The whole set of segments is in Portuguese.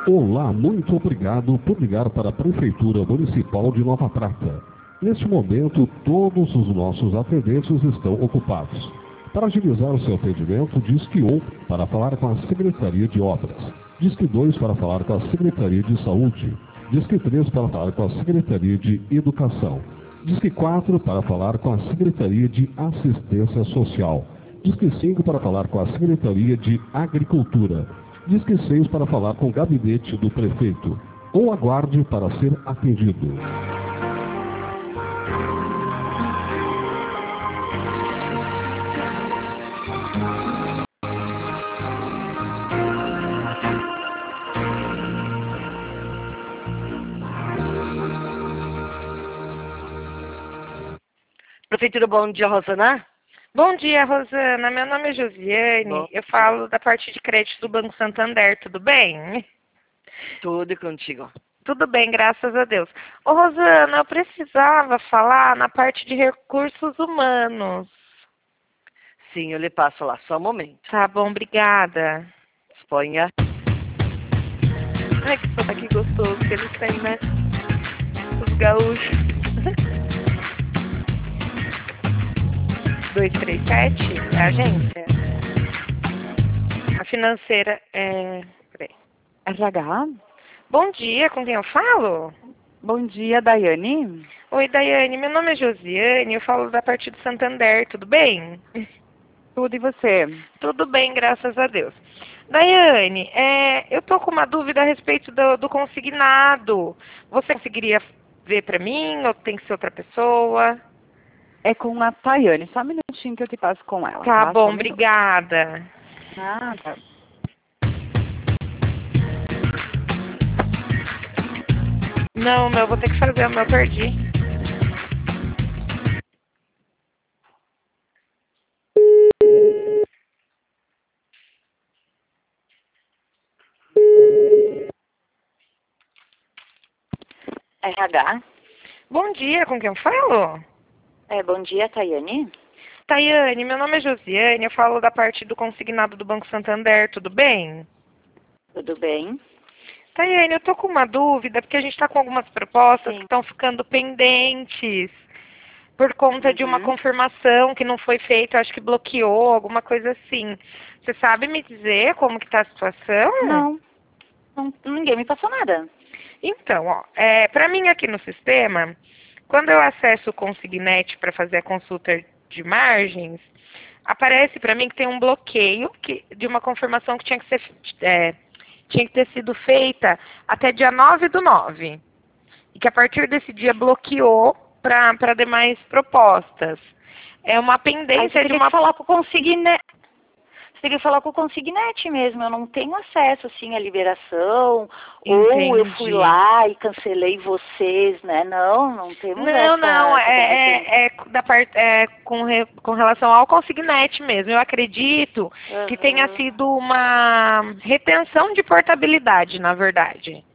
Olá, muito obrigado por ligar para a Prefeitura Municipal de Nova Prata. Neste momento, todos os nossos atendentes estão ocupados. Para agilizar o seu atendimento, disque 1 para falar com a Secretaria de Obras. Disque 2 para falar com a Secretaria de Saúde. Disque 3 para falar com a Secretaria de Educação. Disque 4 para falar com a Secretaria de Assistência Social. Disque 5 para falar com a Secretaria de Agricultura. Disque 6 para falar com o gabinete do prefeito. Ou aguarde para ser atendido. Prefeitura, bom dia, Rosana. Bom dia, Rosana. Meu nome é Josiane. Bom eu falo da parte de crédito do Banco Santander. Tudo bem? Tudo contigo. Tudo bem, graças a Deus. Ô, Rosana, eu precisava falar na parte de recursos humanos. Sim, eu lhe passo lá. Só um momento. Tá bom, obrigada. Espanha. Ai, que sotaque gostoso que eles têm, né? Os gaúchos. 237 é a agência? A financeira é... Peraí. RH? Bom dia, com quem eu falo? Bom dia, Daiane. Oi, Daiane. Meu nome é Josiane, eu falo da parte do Santander, tudo bem? Tudo e você? Tudo bem, graças a Deus. Daiane, eu tô com uma dúvida a respeito do consignado. Você conseguiria ver para mim ou tem que ser outra pessoa? É com a Tayane. Só um minutinho que eu te passo com ela. Tá bom, Só um obrigada. Nada. Não, meu, vou ter que fazer, o meu perdi. RH? Bom dia, com quem eu falo? Bom dia, Tayane. Tayane, meu nome é Josiane, eu falo da parte do consignado do Banco Santander, tudo bem? Tudo bem? Tayane, eu tô com uma dúvida, porque a gente tá com algumas propostas Sim. que estão ficando pendentes por conta de uma confirmação que não foi feita, acho que bloqueou, alguma coisa assim. Você sabe me dizer como que tá a situação? Não, ninguém me passou nada. Então, ó, para mim aqui no sistema, quando eu acesso o Consignet para fazer a consulta de margens, aparece para mim que tem um bloqueio de uma confirmação que tinha que ter sido feita até dia 9/9. E que a partir desse dia bloqueou para demais propostas. É uma Aí você pendência de teria uma... que falar com o Consignet. Você teria que falar com o Consignet mesmo. Eu não tenho acesso, assim, à liberação. Entendi. Ou eu fui lá e cancelei vocês, né? Não temos essa... Não, essa com relação ao Consignet mesmo. Eu acredito que tenha sido uma retenção de portabilidade, na verdade.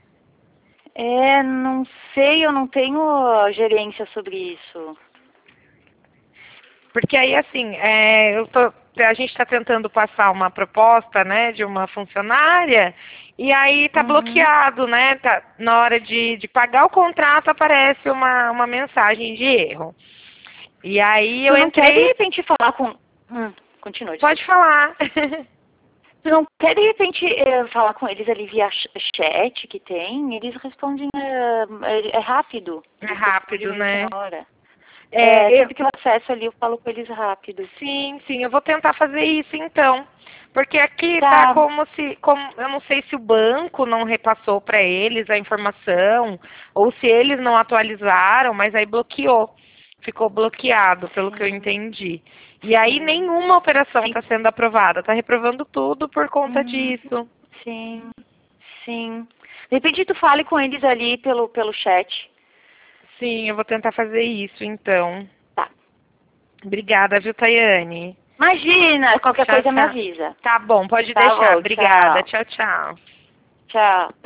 Não sei, eu não tenho gerência sobre isso. Porque aí, assim, a gente está tentando passar uma proposta, né, de uma funcionária, e aí tá bloqueado, né? Na hora de pagar o contrato aparece uma mensagem de erro. E aí eu não entrei... quer, de repente, falar com... Continue. Pode falar. Você não quer, de repente, falar com eles ali via chat que tem? Eles respondem, é rápido. É rápido, né? Sempre que eu acesso ali, eu falo com eles rápido. Sim, eu vou tentar fazer isso então. Porque aqui Tá. tá eu não sei se o banco não repassou para eles a informação, ou se eles não atualizaram, mas aí bloqueou. Ficou bloqueado, pelo que eu entendi. E aí nenhuma operação está sendo aprovada, está reprovando tudo por conta disso. Sim. De repente tu fale com eles ali pelo chat. Sim, eu vou tentar fazer isso então. Tá. Obrigada, viu, Tayane? Imagina, qualquer Tchau, coisa me tchau. avisa. Tá bom, pode Tá deixar. bom, Obrigada. tchau. Tchau. Tchau.